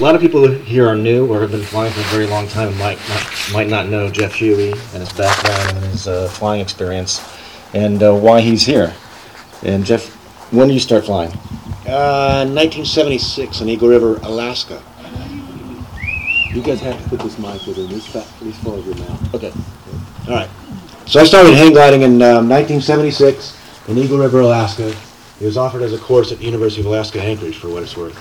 A lot of people here are new or have been flying for a very long time and might not know Jeff Huey and his background and his flying experience and why he's here. And Jeff, when did you start flying? 1976 in Eagle River, Alaska. You guys have to put this mic within this far of your mouth. Okay. All right. So I started hang gliding in 1976 in Eagle River, Alaska. It was offered as a course at the University of Alaska Anchorage, for what it's worth.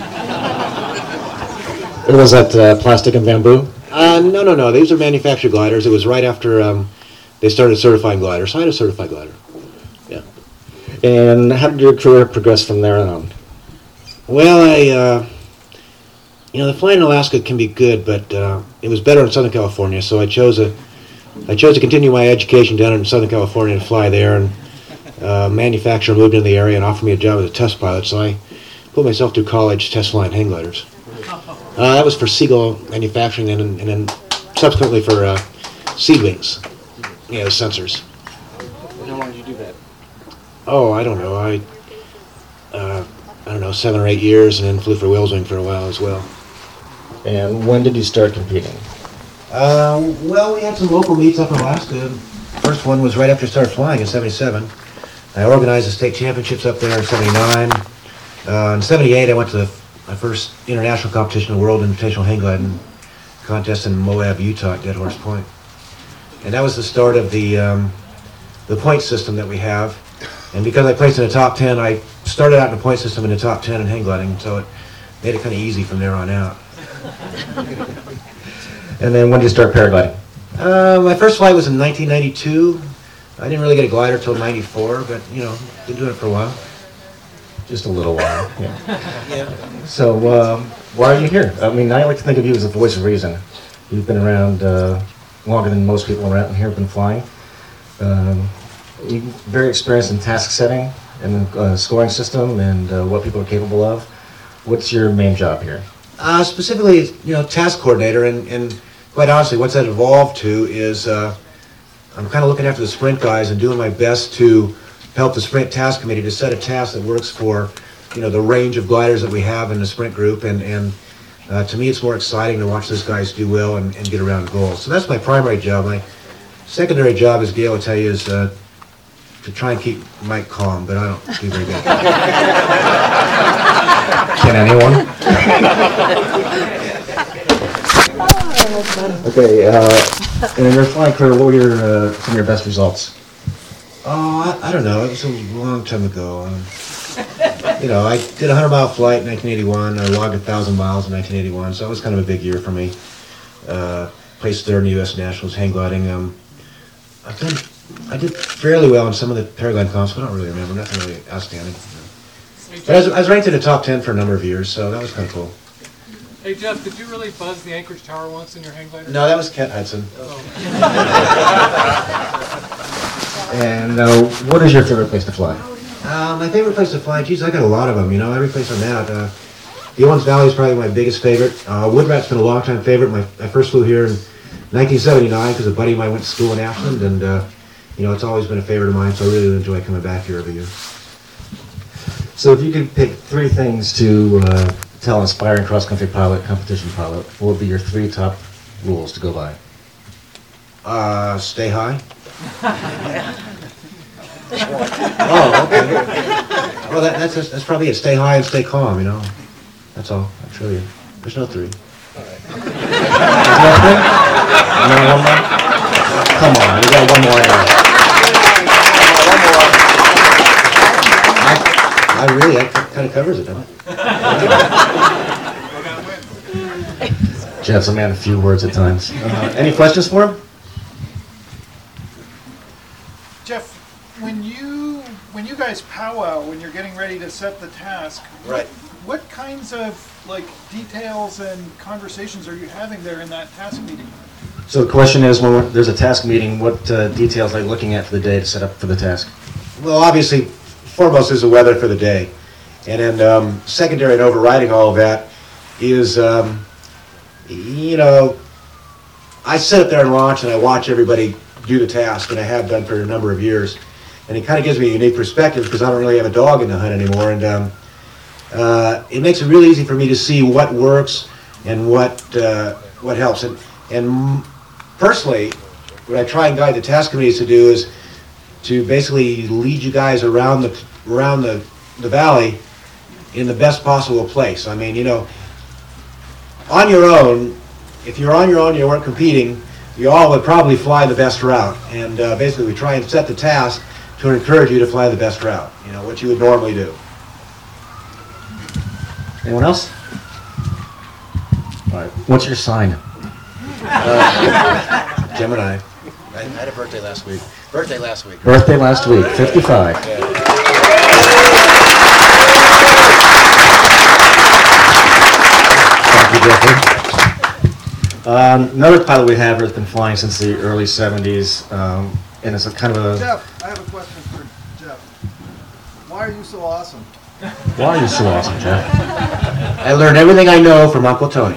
Or was that plastic and bamboo? No. These are manufactured gliders. It was right after they started certifying gliders. So I had a certified glider. Yeah. And how did your career progress from there on? Well, the flying in Alaska can be good, but it was better in Southern California. So I chose to continue my education down in Southern California and fly there. And manufacturer moved into the area and offered me a job as a test pilot. So I put myself through college test flying hang gliders. That was for Seagull Manufacturing and then subsequently for Seedwings, the sensors. How long did you do that? Oh, I don't know. I don't know, 7 or 8 years, and then flew for Whaleswing for a while as well. And when did you start competing? Well, we had some local meets up in Alaska. First one was right after I started flying in 77. I organized the state championships up there in 79. In 78, I went to my first international competition, the World Invitational Hang Gliding contest in Moab, Utah at Dead Horse Point. And that was the start of the point system that we have. And because I placed in the top 10, I started out in the point system in the top 10 in hang gliding, so it made it kind of easy from there on out. And then when did you start paragliding? My first flight was in 1992. I didn't really get a glider till 94, but, been doing it for a while. Just a little while, yeah. So, why are you here? I mean, I like to think of you as the voice of reason. You've been around longer than most people around here have been flying. You're very experienced in task setting and the scoring system and what people are capable of. What's your main job here? Specifically, task coordinator, and quite honestly, what's that evolved to is I'm kind of looking after the sprint guys and doing my best to help the sprint task committee to set a task that works for, the range of gliders that we have in the sprint group, and to me it's more exciting to watch those guys do well and get around the goals. So that's my primary job. My secondary job, as Gail will tell you, is to try and keep Mike calm, but I don't do very good. Can anyone? Okay, and in your flying career, what were some of your best results? Oh, I don't know. It was a long time ago. I did a 100-mile flight in 1981. I logged 1,000 miles in 1981, so it was kind of a big year for me. Placed third in the U.S. Nationals hang gliding. I did fairly well in some of the paragliding comps, but I don't really remember. Nothing really outstanding. But I was ranked in the top 10 for a number of years, so that was kind of cool. Hey Jeff, did you really buzz the Anchorage Tower once in your hang glider? No, that was Kent Hudson. And what is your favorite place to fly? My favorite place to fly, geez, I got a lot of them, every place I'm at. The Owens Valley is probably my biggest favorite. Woodrat's been a long-time favorite. I first flew here in 1979 because a buddy of mine went to school in Ashland, and it's always been a favorite of mine, so I really enjoy coming back here every year. So if you could pick 3 things to tell an aspiring cross-country pilot, competition pilot, what would be your 3 top rules to go by? Stay high. Oh, okay. Well, that's probably it. Stay high and stay calm, That's all. That's really it. There's no 3. All right. No, one more? Come on, you got one more in there. That kind of covers it, doesn't it? Jeff's a man of few words at times. Any questions for him? Jeff, when you guys powwow when you're getting ready to set the task, Right. What kinds of details and conversations are you having there in that task meeting? So the question is, when there's a task meeting, what details are you looking at for the day to set up for the task? Well, obviously, foremost is the weather for the day. And then secondary and overriding all of that is, I sit up there and launch and I watch everybody do the task, and I have done for a number of years. And it kind of gives me a unique perspective because I don't really have a dog in the hunt anymore. And it makes it really easy for me to see what works and what helps. And personally, what I try and guide the task committees to do is to basically lead you guys around the valley in the best possible place. I mean, you know, on your own, if you're on your own, you weren't competing, you all would probably fly the best route. And basically, we try and set the task to encourage you to fly the best route. You know, what you would normally do. Anyone else? All right. What's your sign? Gemini. I had a birthday last week. Birthday last week, 55. Thank you, Jeffrey. Another pilot we have has been flying since the early 70s, and it's a kind of a... Jeff, I have a question for Jeff. Why are you so awesome? Why are you so awesome, Jeff? I learned everything I know from Uncle Tony.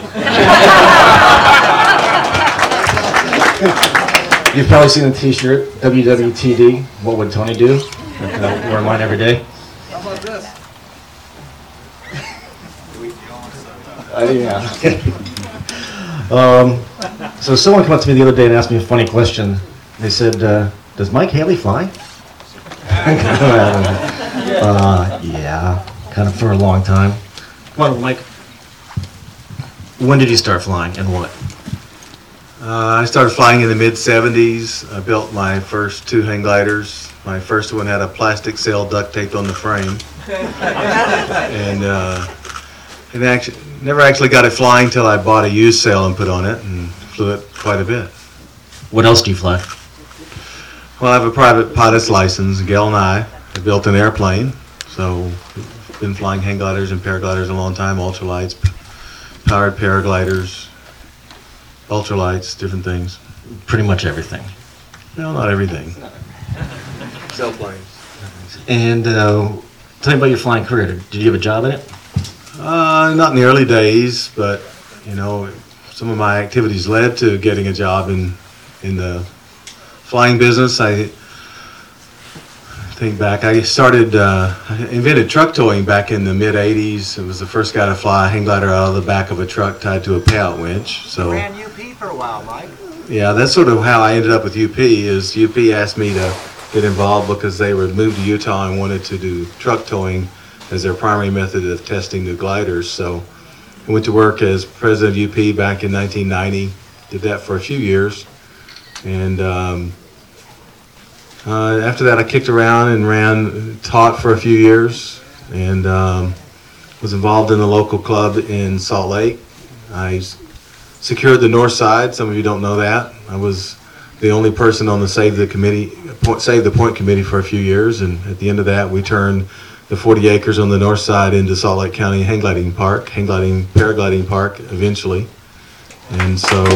You've probably seen the t-shirt, WWTD, what would Tony do? I wear mine every day. How about this? Yeah. So someone came up to me the other day and asked me a funny question. They said, does Mike Haley fly? Yeah, kind of for a long time. Come on, Mike. When did you start flying and what? I started flying in the mid-70s. I built my first 2 hang gliders. My first one had a plastic sail duct taped on the frame. And actually, never actually got it flying till I bought a used sail and put on it and flew it quite a bit. What else do you fly? Well, I have a private pilot's license. Gail and I have built an airplane. So I've been flying hang gliders and paragliders a long time, ultralights, powered paragliders, ultralights, different things. Pretty much everything. Well, not everything. Sailplanes. And tell me about your flying career. Did you have a job in it? Not in the early days, but you know, some of my activities led to getting a job in the flying business. I think back, I invented truck towing back in the mid '80s. I was the first guy to fly a hang glider out of the back of a truck tied to a payout winch. So Ran UP for a while, Mike. yeah, that's sort of how I ended up with UP. Is UP asked me to get involved because they were moved to Utah and wanted to do truck towing as their primary method of testing new gliders. So I went to work as president of UP back in 1990. Did that for a few years, and after that I kicked around and taught for a few years, and was involved in the local club in Salt Lake. I secured the north side. Some of you don't know that. I was the only person on the Save the Point committee for a few years, and at the end of that we turned the 40 acres on the north side into Salt Lake County hang gliding, paragliding park eventually. And so I'm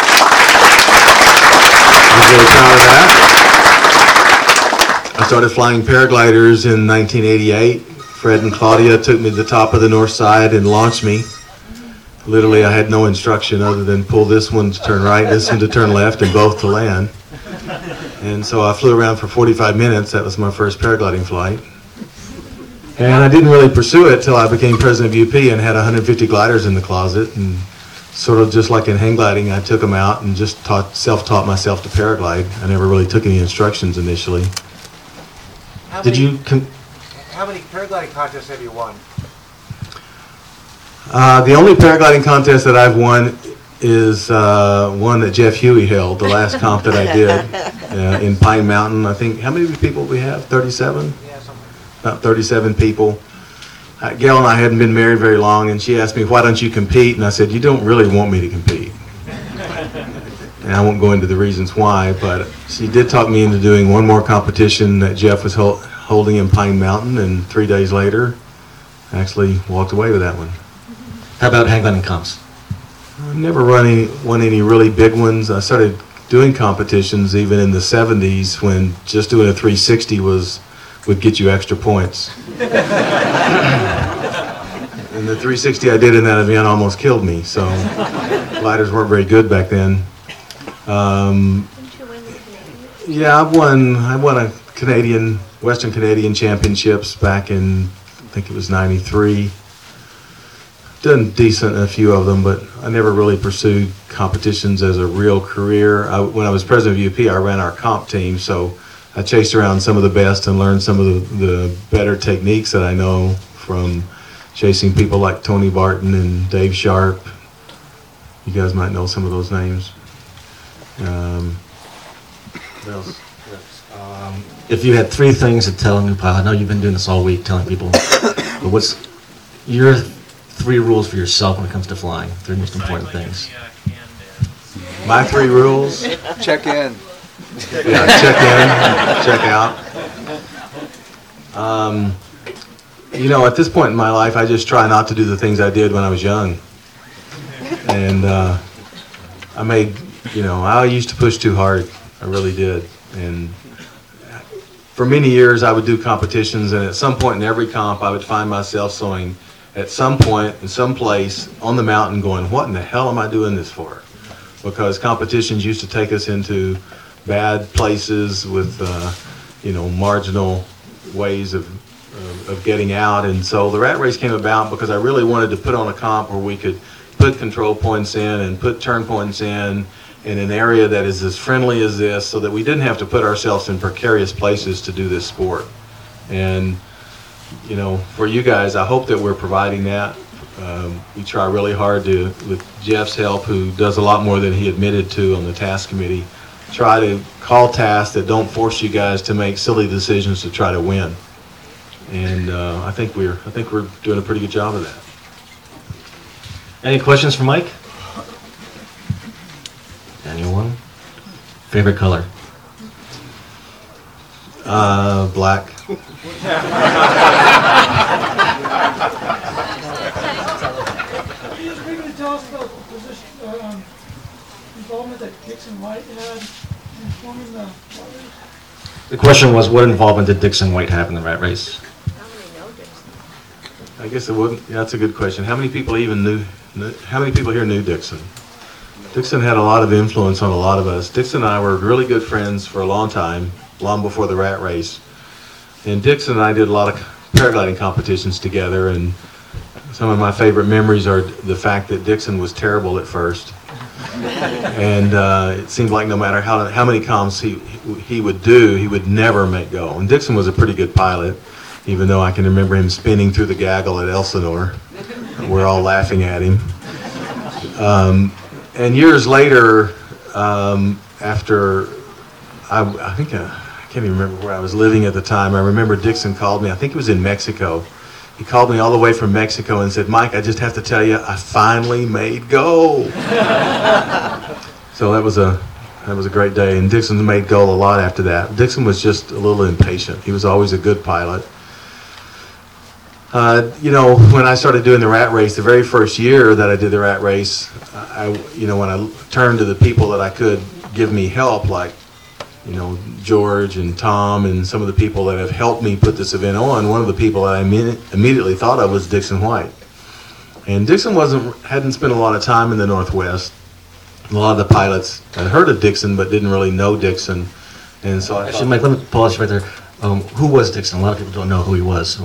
really proud of that. I started flying paragliders in 1988. Fred and Claudia took me to the top of the north side and launched me. Literally, I had no instruction other than pull this one to turn right, this one to turn left, and both to land. And so I flew around for 45 minutes. That was my first paragliding flight. And I didn't really pursue it till I became president of UP and had 150 gliders in the closet. And sort of just like in hang gliding, I took them out and just self-taught myself to paraglide. I never really took any instructions initially. How Did many you... paragliding contests have you won? The only paragliding contest that I've won is one that Jeff Huey held, the last comp that I did in Pine Mountain. I think, how many people we have? 37? Yeah, something. About 37 people. Gail and I hadn't been married very long, and she asked me, why don't you compete? And I said, you don't really want me to compete. And I won't go into the reasons why, but she did talk me into doing one more competition that Jeff was holding in Pine Mountain, and 3 days later, I actually walked away with that one. How about hang gliding comps? I've never won any really big ones. I started doing competitions even in the 70s when just doing a 360 would get you extra points. And the 360 I did in that event almost killed me, so gliders weren't very good back then. Yeah, I won a Western Canadian Championships back in, I think it was '93. done decent in a few of them, but I never really pursued competitions as a real career. When I was president of UP, I ran our comp team, so I chased around some of the best and learned some of the better techniques that I know from chasing people like Tony Barton and Dave Sharp. You guys might know some of those names. What else? If you had 3 things to tell a new pilot, I know you've been doing this all week, telling people, but what's your 3 rules for yourself when it comes to flying? 3 most important things. My 3 rules. Check in. Yeah, check in, check out. You know, at this point in my life, I just try not to do the things I did when I was young. And I used to push too hard. I really did. And for many years, I would do competitions, and at some point in every comp, I would find myself sewing at some point in some place on the mountain going, what in the hell am I doing this for? Because competitions used to take us into bad places with, marginal ways of getting out. And so the rat race came about because I really wanted to put on a comp where we could put control points in and put turn points in an area that is as friendly as this, so that we didn't have to put ourselves in precarious places to do this sport. And, for you guys, I hope that we're providing that. We try really hard to, with Jeff's help, who does a lot more than he admitted to on the task committee, try to call tasks that don't force you guys to make silly decisions to try to win. And I think we're doing a pretty good job of that. Any questions for Mike? Anyone? Favorite color? Black. Can you just briefly tell us about the position, involvement that Dixon White had in forming the rat race? The question was, what involvement did Dixon White have in the rat race? I guess it wouldn't. Yeah, that's a good question. How many people even knew? How many people here knew Dixon? Dixon had a lot of influence on a lot of us. Dixon and I were really good friends for a long time, long before the rat race. And Dixon and I did a lot of paragliding competitions together, and some of my favorite memories are the fact that Dixon was terrible at first. And it seemed like no matter how many comps he would do, he would never make go. And Dixon was a pretty good pilot, even though I can remember him spinning through the gaggle at Elsinore. We're all laughing at him. And years later, after I think I can't even remember where I was living at the time. I remember Dixon called me. I think it was in Mexico. He called me all the way from Mexico and said, "Mike, I just have to tell you, I finally made go." So that was a great day. And Dixon made go a lot after that. Dixon was just a little impatient. He was always a good pilot. When I started doing the rat race, the very first year that I did the rat race, when I turned to the people that I could give me help, like, George and Tom and some of the people that have helped me put this event on, one of the people that I immediately thought of was Dixon White. And Dixon hadn't spent a lot of time in the Northwest. A lot of the pilots had heard of Dixon but didn't really know Dixon. And so I Actually, Mike, let me pause you right there. Who was Dixon? A lot of people don't know who he was.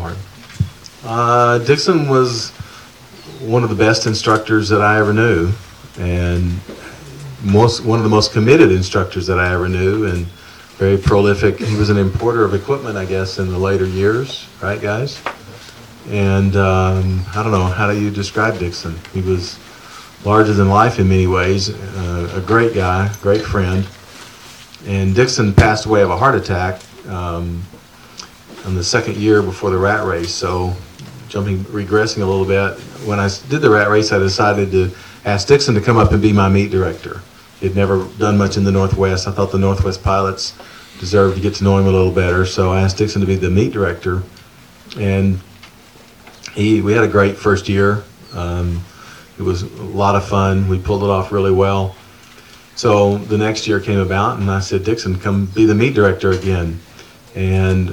Dixon was one of the best instructors that I ever knew, and one of the most committed instructors that I ever knew, and very prolific. He was an importer of equipment, I guess, in the later years, right, guys? And I don't know, how do you describe Dixon? He was larger than life in many ways, a great guy, great friend. And Dixon passed away of a heart attack on the second year before the rat race. So regressing a little bit, when I did the rat race, I decided to ask Dixon to come up and be my meet director. He'd never done much in the Northwest. I thought the Northwest pilots deserved to get to know him a little better, so I asked Dixon to be the meet director. And we had a great first year. It was a lot of fun. We pulled it off really well. So the next year came about, and I said, "Dixon, come be the meet director again." And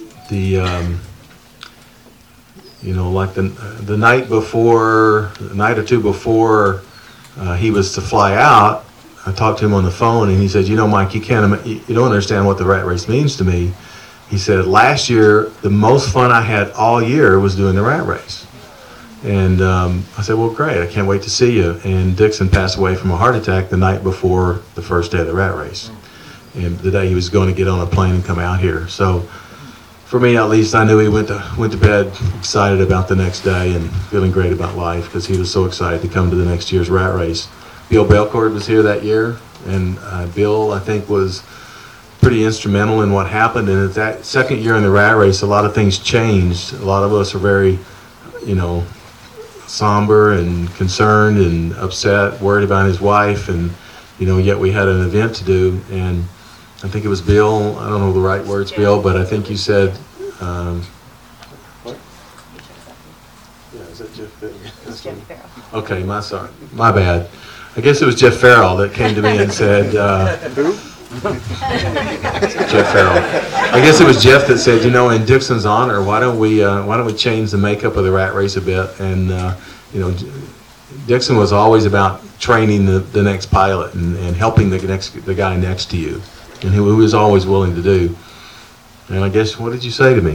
the night or two before he was to fly out, I talked to him on the phone, and he said, "Mike, you don't understand what the rat race means to me." He said, "Last year, the most fun I had all year was doing the rat race." And I said, well, great, I can't wait to see you. And Dixon passed away from a heart attack the night before the first day of the rat race. And the day he was going to get on a plane and come out here. So for me, at least, I knew he went to bed excited about the next day and feeling great about life because he was so excited to come to the next year's rat race. Bill Belcourt was here that year, and Bill, I think, was pretty instrumental in what happened. And at that second year in the rat race, a lot of things changed. A lot of us are very, somber and concerned and upset, worried about his wife, and yet we had an event to do. And I think it was Bill, I don't know the right words, Bill, but I think you said, what? Yeah, is that Jeff Farrell? Jeff Farrell. Okay, my bad. I guess it was Jeff Farrell that came to me and said, Jeff Farrell. I guess it was Jeff that said, in Dixon's honor, why don't we change the makeup of the rat race a bit? And Dixon was always about training the next pilot and helping the guy next to you, and he was always willing to do. And I guess, what did you say to me?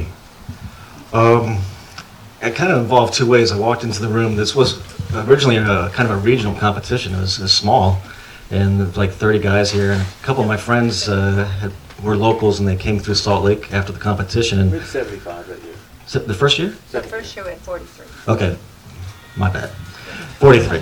It kind of involved two ways. I walked into the room. This was originally kind of a regional competition. It was small, and there was like 30 guys here. And a couple of my friends were locals, and they came through Salt Lake after the competition. And We had 75 that year. the first year? The first year we had 43. Okay, my bad. 43.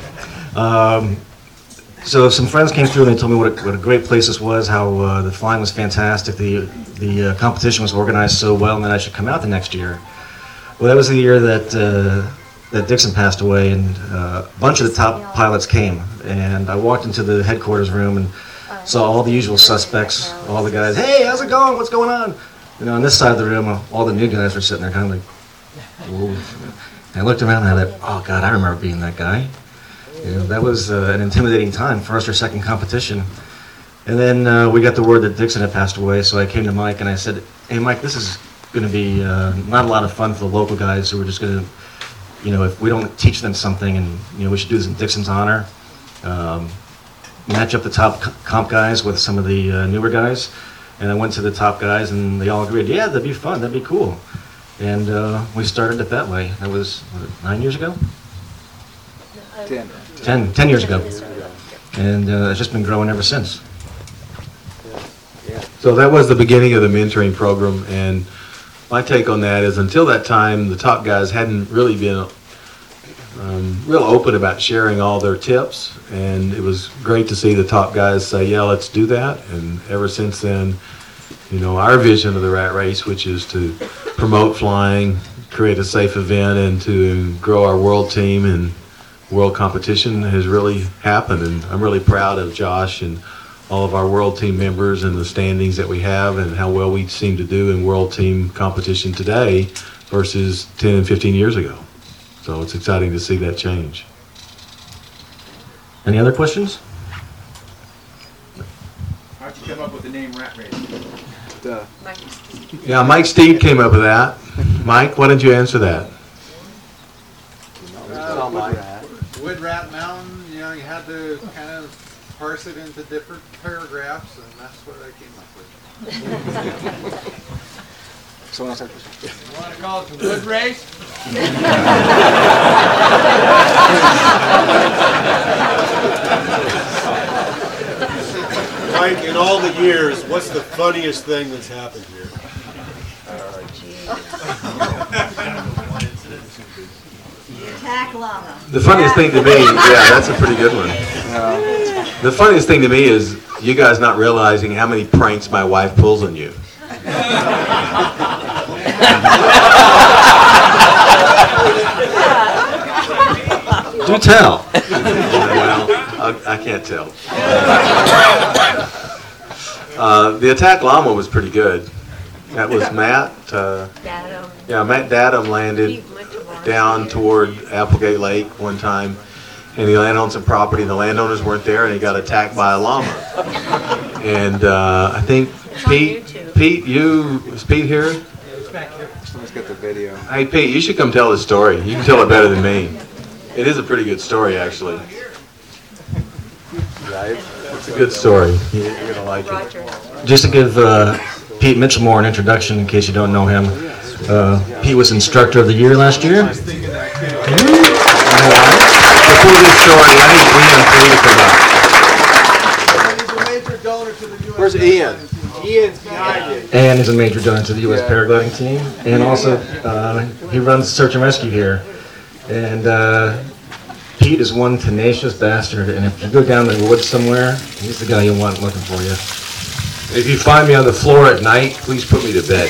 So some friends came through and they told me what a great place this was, how the flying was fantastic, the competition was organized so well, and that I should come out the next year. Well, that was the year that Dixon passed away, and a bunch of the top pilots came, and I walked into the headquarters room and saw all the usual suspects, all the guys, hey, how's it going, what's going on? On this side of the room, all the new guys were sitting there kind of like, whoa. And I looked around and I thought, oh God, I remember being that guy. That was an intimidating time, first or second competition. And then we got the word that Dixon had passed away, so I came to Mike and I said, hey Mike, this is going to be not a lot of fun for the local guys who are just going to, if we don't teach them something, and we should do this in Dixon's honor, match up the top comp guys with some of the newer guys. And I went to the top guys and they all agreed, yeah, that'd be fun, that'd be cool. And we started it that way. That was, 9 years ago? 10 years ago. And it's just been growing ever since. So that was the beginning of the mentoring program, and my take on that is until that time, the top guys hadn't really been real open about sharing all their tips, and it was great to see the top guys say, yeah, let's do that. And ever since then, our vision of the rat race, which is to promote flying, create a safe event, and to grow our world team and world competition, has really happened. And I'm really proud of Josh and all of our world team members and the standings that we have and how well we seem to do in world team competition today versus 10 and 15 years ago. So it's exciting to see that change. Any other questions? How'd you come up with the name Rat Race? Yeah, Mike Steed came up with that. Mike, why don't you answer that? Wood Rat Mountain, you had to kind of parse it into different paragraphs, and that's what I came up with. Someone else have a question? You want to call it the Wood Race? Mike, in all the years, what's the funniest thing that's happened here? Attack llama. The funniest thing to me, yeah, that's a pretty good one. The funniest thing to me is you guys not realizing how many pranks my wife pulls on you. Do tell. Well, I can't tell. The attack llama was pretty good. That was Matt. Dadum. Yeah, Matt Dadum landed He went to Mars. down toward Applegate Lake one time, and he landed on some property, and the landowners weren't there, and he got attacked by a llama. And I think It's on YouTube. Pete, is Pete here? Someone's got the video. Hey Pete, you should come tell this story. You can tell it better than me. It is a pretty good story, actually. Right? It's a good story. You're gonna like it. Roger. Just to give Pete Mitchellmore an introduction in case you don't know him. Pete was Instructor of the Year last year. I was thinking that too. know why? Before this story, I need Ian Free to come up. He's a major donor to the U.S. Where's Ian? Ian's behind you. And is a major donor to the U.S. paragliding team. And also, he runs search and rescue here. And Pete is one tenacious bastard. And if you go down the woods somewhere, he's the guy you want looking for you. If you find me on the floor at night, please put me to bed.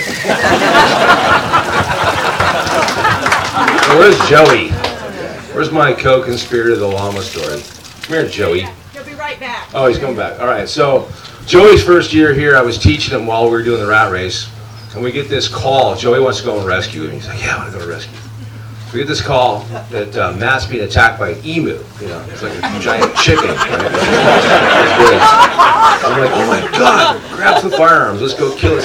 Where's Joey? Where's my co-conspirator of the llama story? Come here, Joey. He'll be right back. Oh, he's coming back. All right, so Joey's first year here, I was teaching him while we were doing the rat race. And we get this call. Joey wants to go and rescue him. He's like, yeah, I want to go to rescue. So we get this call that Matt's being attacked by an emu. You know, it's like a giant chicken. Right? I'm like, oh my God, grab some firearms. Let's go kill it.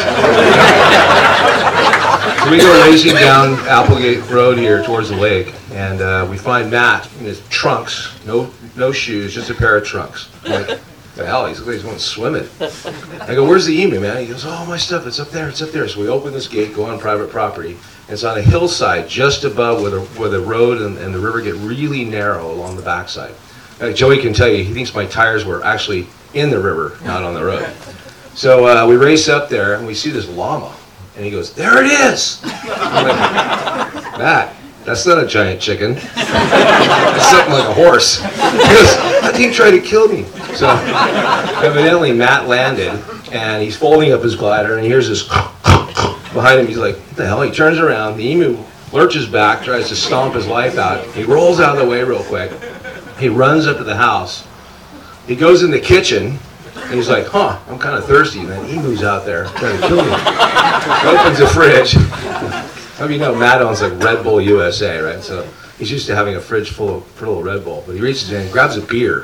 So we go racing down Applegate Road here towards the lake. And we find Matt in his trunks, no shoes, just a pair of trunks. I'm like, the hell, he's going swimming. I go, where's the emu, man? He goes, oh, my stuff, it's up there, it's up there. So we open this gate, go on private property. It's on a hillside just above where the road and the river get really narrow along the backside. Joey can tell you, he thinks my tires were actually in the river, not on the road. So we race up there, and we see this llama. And he goes, there it is! I'm like, Matt, that's not a giant chicken. It's something like a horse. He goes, that thing tried to kill me. So evidently Matt landed, and he's folding up his glider, and he hears this behind him. He's like, what the hell? He turns around. The emu lurches back, tries to stomp his life out. He rolls out of the way real quick. He runs up to the house. He goes in the kitchen, and he's like, I'm kind of thirsty. And that emu's out there trying to kill me. He opens the fridge. How do you know Matt owns like Red Bull USA, right? So he's used to having a fridge full of Red Bull. But he reaches in and grabs a beer.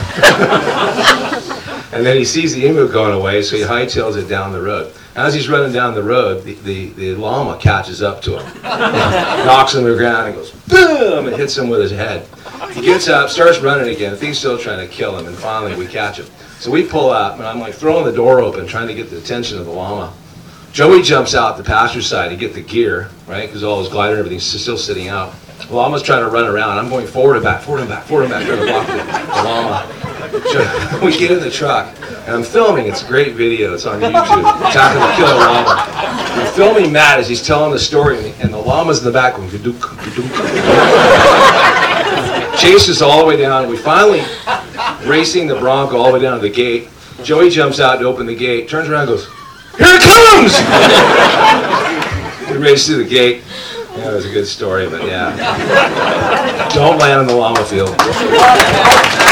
And then he sees the emu going away, so he hightails it down the road. As he's running down the road, the llama catches up to him. Knocks him to the ground and goes, boom, and hits him with his head. He gets up, starts running again. The thing's still trying to kill him, and finally we catch him. So we pull up, and I'm like throwing the door open, trying to get the attention of the llama. Joey jumps out the passenger side to get the gear, right? Because all his glider and everything's still sitting out. The llama's trying to run around. I'm going forward and back, trying to block the llama. So we get in the truck, and I'm filming. It's a great video. It's on YouTube. Attacking the killer llama. I'm filming Matt as he's telling the story, and the llama's in the back going, "Kadook, kadook." Chased us all the way down. We finally racing the Bronco all the way down to the gate. Joey jumps out to open the gate, turns around and goes, here it comes! We raced through the gate. Yeah, it was a good story, but yeah. Don't land on the llama field.